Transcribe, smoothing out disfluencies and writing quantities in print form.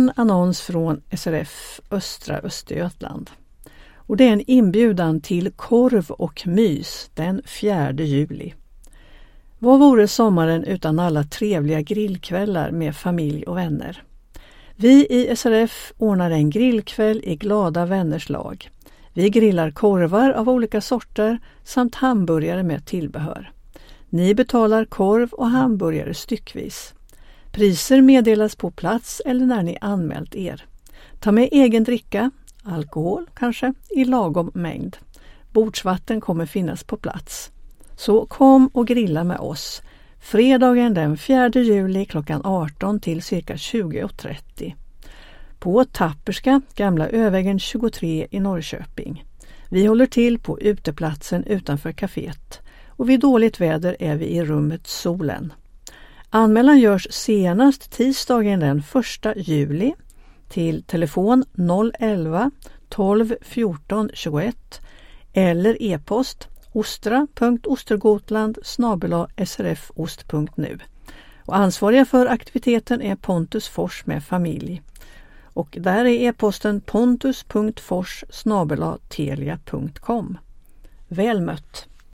en annons från SRF Östra Östergötland. Och det är en inbjudan till korv och mys den 4 juli. Vad vore sommaren utan alla trevliga grillkvällar med familj och vänner? Vi i SRF ordnar en grillkväll i glada vänners lag. Vi grillar korvar av olika sorter samt hamburgare med tillbehör. Ni betalar korv och hamburgare styckvis. Priser meddelas på plats eller när ni anmält er. Ta med egen dricka, alkohol kanske, i lagom mängd. Bordsvatten kommer finnas på plats. Så kom och grilla med oss. Fredagen den 4 juli klockan 18 till cirka 20.30. På Tapperska, Gamla Övägen 23 i Norrköping. Vi håller till på uteplatsen utanför kaféet. Och vid dåligt väder är vi i rummet Solen. Anmälan görs senast tisdagen den 1 juli till telefon 011 12 14 21 eller e-post ostra.ostergotland@srfost.nu. Och ansvariga för aktiviteten är Pontus Fors med familj. Och där är e-posten pontus.fors@telia.com. Väl mött!